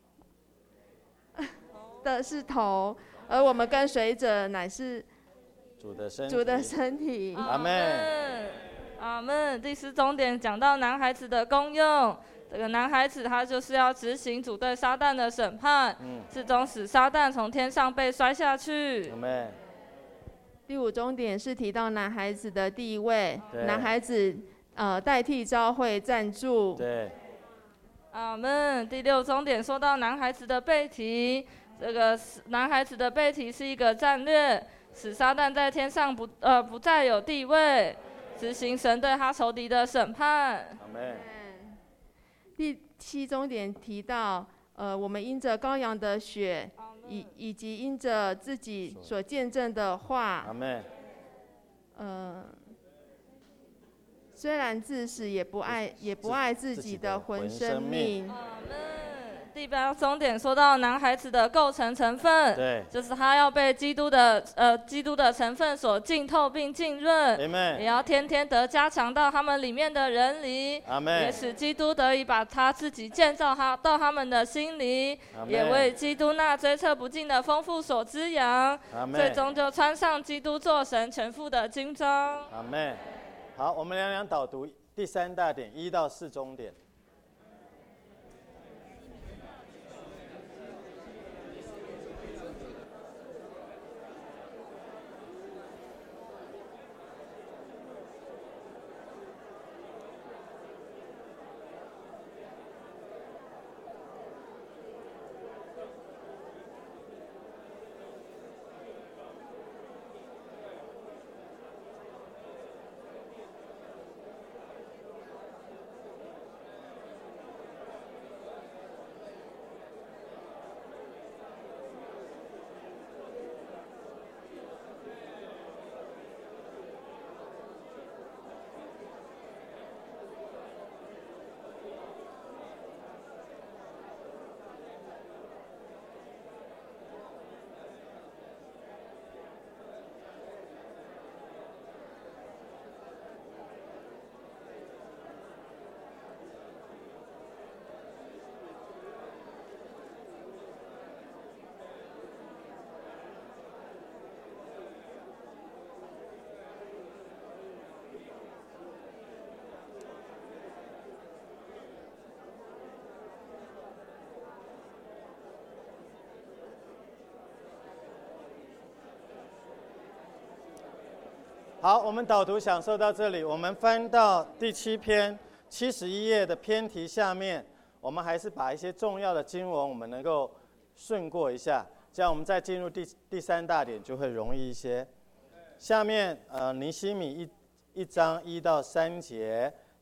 的是头。而我们跟随者乃是主的身体。 主的身体。 阿们。 阿们。第四重点讲到男孩子的功用，这个男孩子他就是要执行主对撒旦的审判，嗯、最终使撒旦从天上被摔下去。 阿们。 第五重点是提到男孩子的地位，男孩子呃代替教会站住。 对。 阿们。第六重点说到男孩子的背题。这个男孩子的背题是一个战略，使撒旦在天上不呃不再有地位，执行神对他仇敌的审判。 阿们。 第七重点提到，呃，我们因着羔羊的血，以以及因着自己所见证的话， 阿们。 呃，虽然自死也不爱也不爱自己的魂生命。 第八重点说到男孩子的构成成分， 对， 就是他要被基督的呃基督的成分所浸透并浸润， Amen。 也要天天得加强到他们里面的人里， Amen。 也使基督得以把他自己建造他到他们的心里， Amen。 也为基督那追测不尽的丰富所滋养， Amen。 最终就穿上基督做神全副的军装。 阿们。好，我们两两导读第三大点一到四终点。好，我们导读享受到这里，我们翻到第七篇七十一页的篇题下面，我们还是把一些重要的经文我们能够顺过一下，这样我们再进入第第三大点就会容易一些。下面呃尼希米一一章一到三节，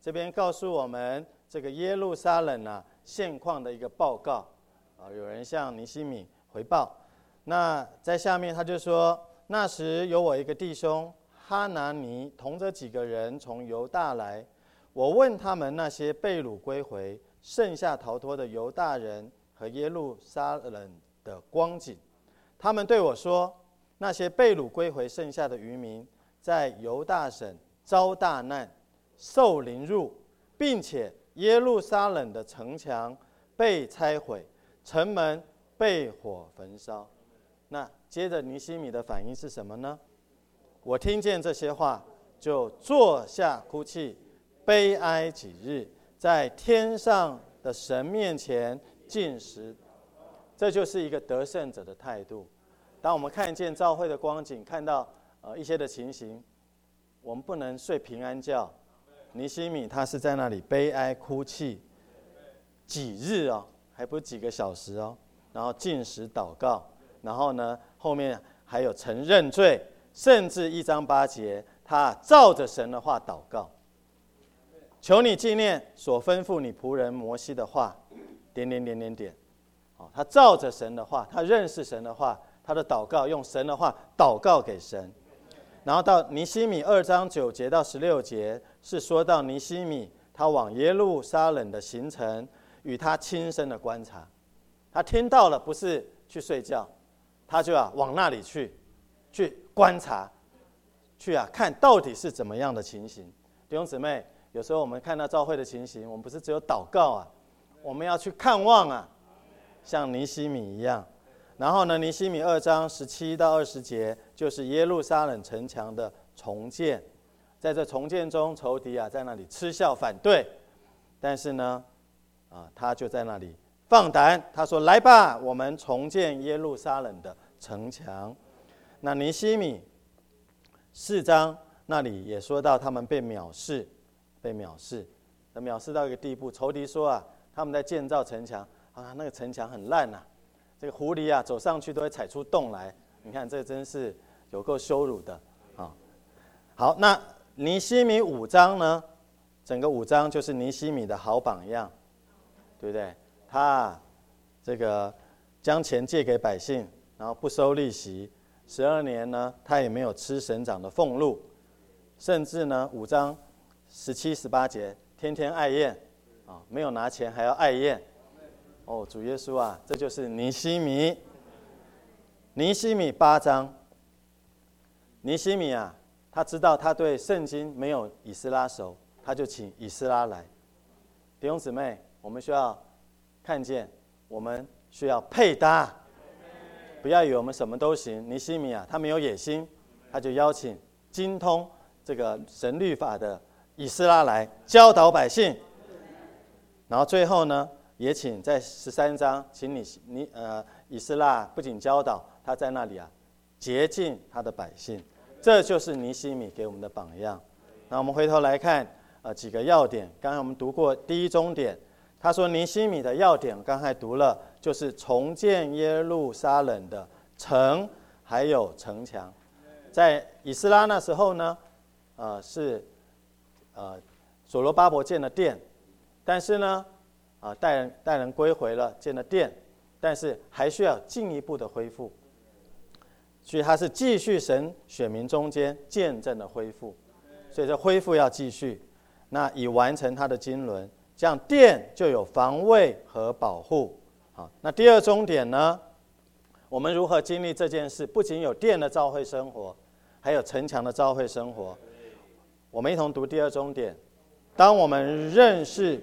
这边告诉我们这个耶路撒冷啊现况的一个报告啊，有人向尼希米回报。那在下面他就说，那时有我一个弟兄哈拿尼同着几个人从犹大来，我问他们那些被掳归回、剩下逃脱的犹大人和耶路撒冷的光景，他们对我说，那些被掳归回剩下的渔民在犹大省遭大难，受凌辱，并且耶路撒冷的城墙被拆毁，城门被火焚烧。那接着尼希米的反应是什么呢？我听见这些话，就坐下哭泣，悲哀几日，在天上的神面前禁食。这就是一个得胜者的态度。当我们看见教会的光景，看到呃一些的情形，我们不能睡平安觉。尼希米他是在那里悲哀哭泣几日哦，还不是几个小时哦，然后禁食祷告，然后呢后面还有承认罪，甚至一章八节，他照着神的话祷告，求你纪念所吩咐你仆人摩西的话，点点点点点。他照着神的话，他认识神的话，他的祷告用神的话祷告给神。然后到尼希米二章九节到十六节，是说到尼希米他往耶路撒冷的行程与他亲身的观察。他听到了，不是去睡觉，他就啊往那里去，去观察，去啊看到底是怎么样的情形。弟兄姊妹，有时候我们看到教会的情形，我们不是只有祷告啊，我们要去看望啊，像尼希米一样。然后呢，尼希米二章十七到二十节，就是耶路撒冷城墙的重建。在这重建中，仇敌啊在那里嗤笑反对，但是呢，啊他就在那里放胆，他说：“来吧，我们重建耶路撒冷的城墙。”那尼希米四章那里也说到，他们被藐视，被藐视，藐视到一个地步，仇敌说啊，他们在建造城墙啊，那个城墙很烂呐、啊。这个狐狸啊，走上去都会踩出洞来。你看，这真是有够羞辱的啊！好，那尼希米五章呢？整个五章就是尼希米的好榜样，对不对？他这个将钱借给百姓，然后不收利息，十二年呢，他也没有吃省长的俸禄，甚至呢，五章十七、十八节，天天爱宴啊，没有拿钱还要爱宴。哦，主耶稣啊，这就是尼希米。尼希米八章，尼希米啊，他知道他对圣经没有以斯拉熟，他就请以斯拉来。弟兄姊妹，我们需要看见，我们需要配搭，不要以为我们什么都行。尼希米啊，他没有野心，他就邀请精通这个神律法的以斯拉来教导百姓，然后最后呢，也请在十三章，请你你呃以斯拉不仅教导，他在那里啊洁净他的百姓，这就是尼希米给我们的榜样。那我们回头来看呃几个要点，刚才我们读过第一中点，他说尼希米的要点，刚才读了，就是重建耶路撒冷的城还有城墙。在以斯拉那时候呢，呃是呃所罗巴伯建了殿，但是呢。啊，带人带人归回了，建了殿，但是还需要进一步的恢复，所以他是继续神选民中间见证的恢复，所以这恢复要继续，那以完成他的经纶，这样殿就有防卫和保护。好，那第二中点呢，我们如何经历这件事？不仅有殿的教会生活，还有城墙的教会生活。我们一同读第二中点，当我们认识。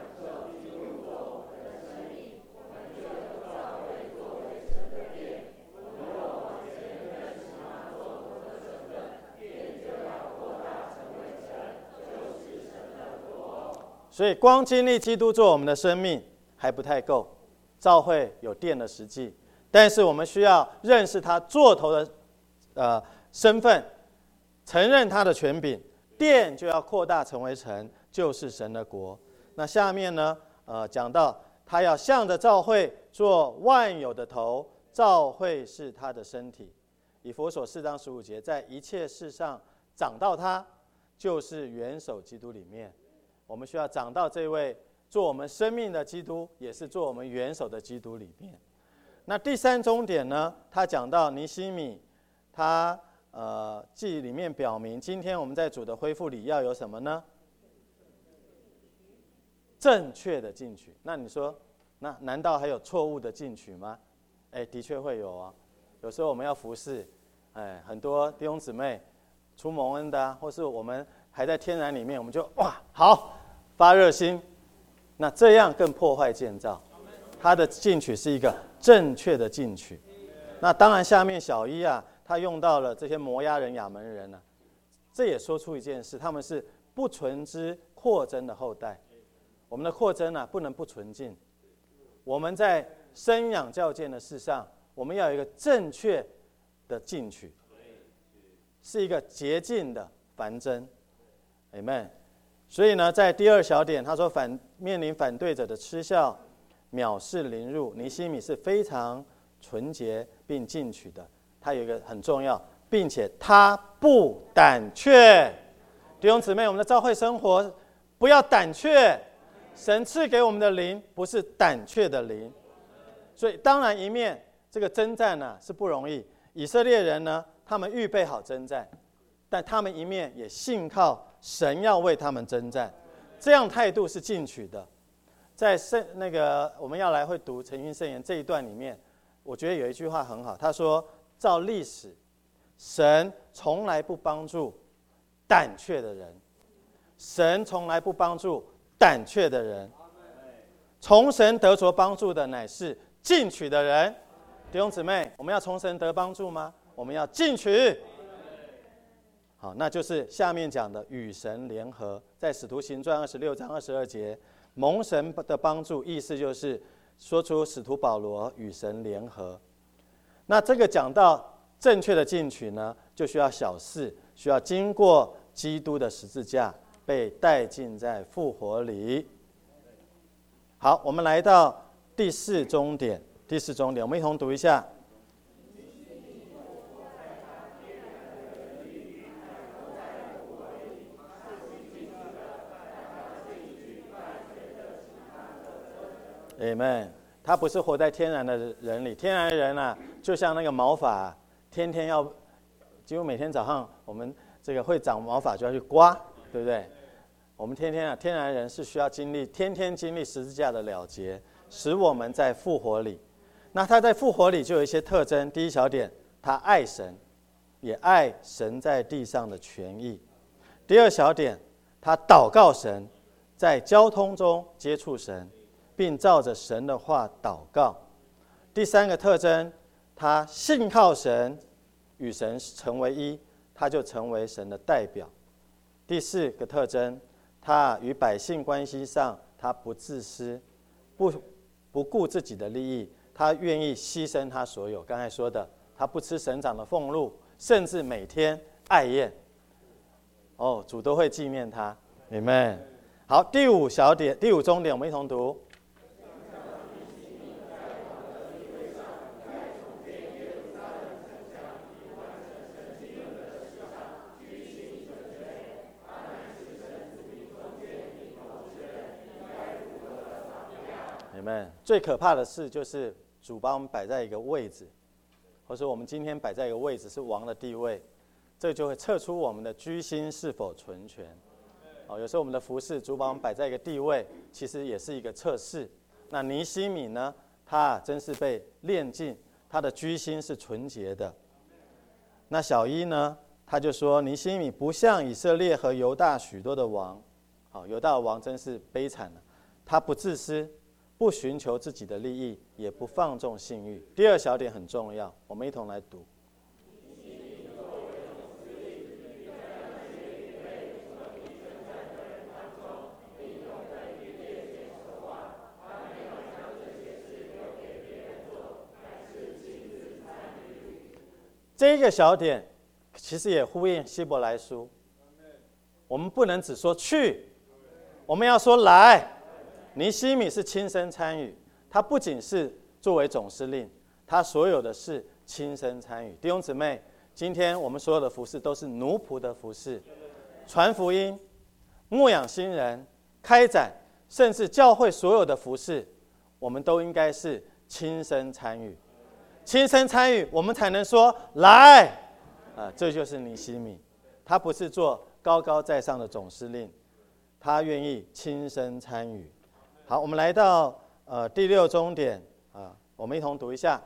所以光经历基督做我们的生命还不太够，教会有殿的实际，但是我们需要认识他做头的呃身份，承认他的权柄，殿就要扩大成为城，就是神的国。那下面呢，呃，讲到他要向着教会做万有的头，教会是他的身体。以弗所四章十五节，在一切事上长到他，就是元首基督里面。 我们需要长到这位做我们生命的基督，也是做我们元首的基督里面。那第三终点呢，他讲到尼希米，他呃记里面表明，今天我们在主的恢复里要有什么呢？正确的进取。那你说，那难道还有错误的进取吗？哎，的确会有啊。有时候我们要服侍，哎，很多弟兄姊妹出蒙恩的、啊，或是我们还在天然里面，我们就哇好发热心，那这样更破坏建造。他的进取是一个正确的进取。那当然，下面小一啊，他用到了这些摩押人、亚门人呢、啊，这也说出一件事，他们是不纯之扩增的后代。我们的扩增啊，不能不纯净。我们在生养教建的事上，我们要有一个正确的进取，是一个洁净的繁增。Amen。所以呢，在第二小点，他说反面临反对者的嗤笑、藐视凌辱，尼希米是非常纯洁并进取的。他有一个很重要，并且他不胆怯。弟兄姊妹，我们的教会生活不要胆怯。神赐给我们的灵不是胆怯的灵，所以当然一面这个征战呢、啊、是不容易。以色列人呢，他们预备好征战，但他们一面也信靠神要为他们征战，这样态度是进取的。在圣那个我们要来会读诚心圣言这一段里面，我觉得有一句话很好，他说：照历史，神从来不帮助胆怯的人，神从来不帮助胆怯的人，从神得着帮助的乃是进取的人。弟兄姊妹，我们要从神得帮助吗？我们要进取。好，那就是下面讲的与神联合，在使徒行传二十六章二十二节，蒙神的帮助，意思就是说出使徒保罗与神联合。那这个讲到正确的进取呢，就需要小事，需要经过基督的十字架，被带进在复活里。好，我们来到第四终点。第四终点，我们一同读一下。Amen。他不是活在天然的人里，天然的人啊，就像那个毛发，天天要，几乎每天早上我们这个会长毛发就要去刮，对不对？我们天天啊，天然人是需要经历，天天经历十字架的了结，使我们在复活里。那他在复活里就有一些特征。第一小点，他爱神，也爱神在地上的权益。第二小点，他祷告神，在交通中接触神，并照着神的话祷告。第三个特征，他信靠神，与神成为一，他就成为神的代表。第四个特征，他与百姓关系上，他不自私，不不顾自己的利益，他愿意牺牲他所有。刚才说的，他不吃省长的俸禄，甚至每天爱宴。哦，主都会纪念他。Amen。好，第五小点，第五终点，我们一同读。Amen。最可怕的事就是主把我们摆在一个位置，或者说我们今天摆在一个位置是王的地位，这就会测出我们的居心是否纯全。哦，有时候我们的服事，主把我们摆在一个地位，其实也是一个测试。那尼希米呢，他真是被炼尽，他的居心是纯洁的。那小一呢，他就说尼希米不像以色列和犹大许多的王，好，犹大的王真是悲惨了，他不自私，不寻求自己的利益，也不放纵性欲。第二小点很重要，我们一同来读。这个小点其实也呼应希伯来书，我们不能只说去，我们要说来。尼希米是亲身参与，他不仅是作为总司令，他所有的事亲身参与。弟兄姊妹，今天我们所有的服事都是奴仆的服事，传福音、牧养新人、 开展，甚至教会所有的服事，我们都应该是亲身参与。亲身参与，我们才能说来，啊，这就是尼西米，他不是做高高在上的总司令，他愿意亲身参与。好，我们来到呃第六终点啊，我们一同读一下。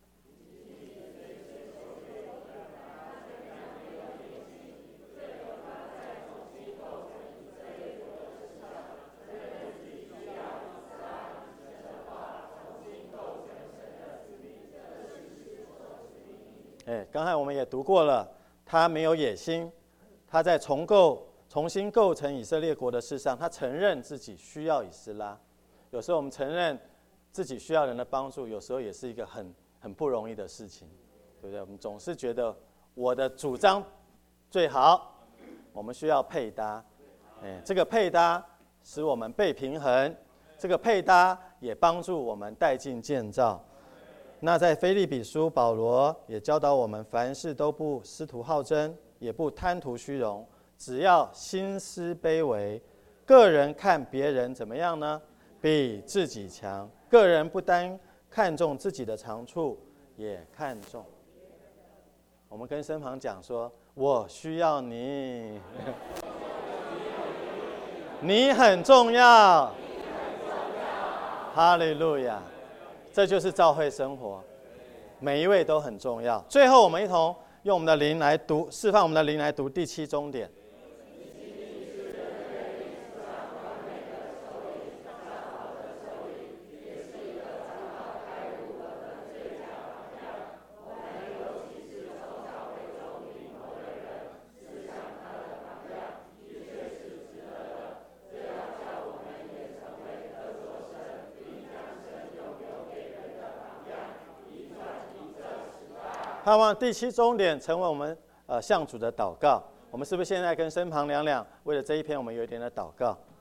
哎，刚才我们也读过了，他没有野心，他在重构、重新构成以色列国的事上，他承认自己需要以斯拉。有时候我们承认自己需要人的帮助，有时候也是一个很很不容易的事情，对不对？我们总是觉得我的主张最好，我们需要配搭。哎，这个配搭使我们被平衡，这个配搭也帮助我们带进建造。那在腓立比书，保罗也教导我们，凡事都不私图好争，也不贪图虚荣，只要心思卑微，个人看别人怎么样呢？比自己强。个人不单看重自己的长处，也看重。我们跟身旁讲说：“我需要你，你很重要。”哈利路亚！这就是教会生活，每一位都很重要。最后，我们一同用我们的灵来读，释放我们的灵来读第七终点。盼望第七终点成为我们呃向主的祷告。我们是不是现在跟身旁两两，为了这一篇，我们有一点的祷告？